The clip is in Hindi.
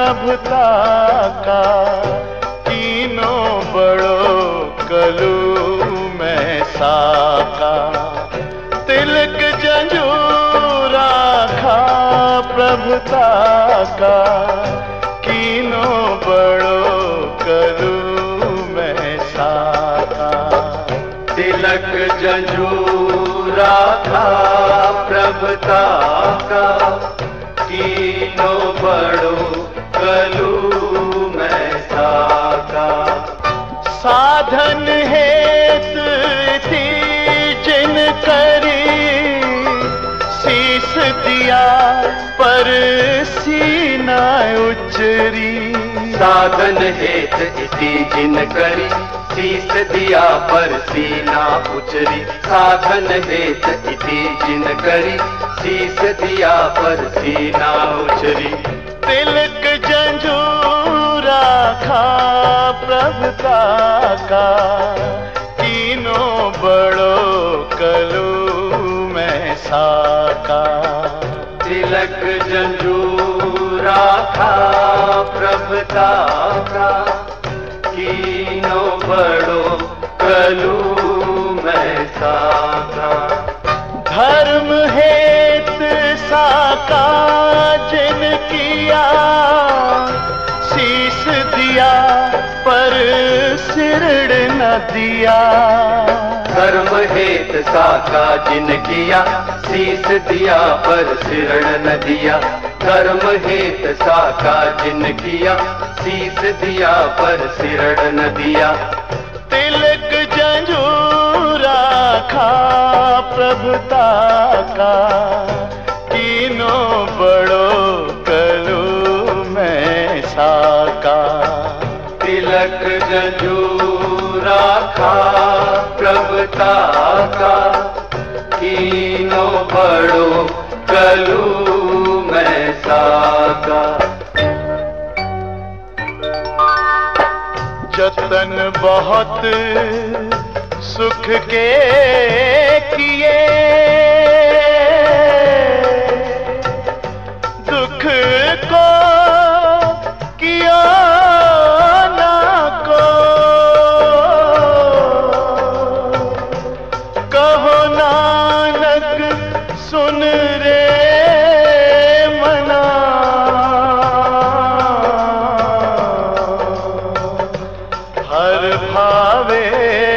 प्रभुता का, तीनों बड़ो कलू में साका। तिलक जंजूरा खा प्रभुता का, तीनों बड़ो कलू में साका। तिलक जंजूरा खा प्रभुता का, तीनों बड़ो कलू में साका। साधन हेत थी जिन करी, शीस दिया पर सीना उचरी। साधन हेत इति जिन करी, शीस दिया पर सीना उचरी। साधन हेत इति जिन करी, शीस दिया पर सीना उचरी। तिलक जंजूरा खा प्रभुता का, तीनों बड़ो कलू में साका। तिलक जंजूरा खा प्रभुता का, तीनों बड़ो कलू में साका। धर्म हेत साका जिन किया, शीस दिया पर सिरड़ न दिया। धर्म हेत साका जिन किया, शीस दिया पर सिरड़ न दिया। धर्म हेत साका जिन किया, शीस दिया पर सिरड़ न दिया। तिलक जंजूरा खा प्रभुता का, तीनों बड़ो कलू में साका। तिलक जंजूरा खा प्रभुता का, तीनों बड़ो कलू में साका। जतन बहुत सुख के किए, दुख को किया ना को। कहो नानक सुन रे मना, हर भावे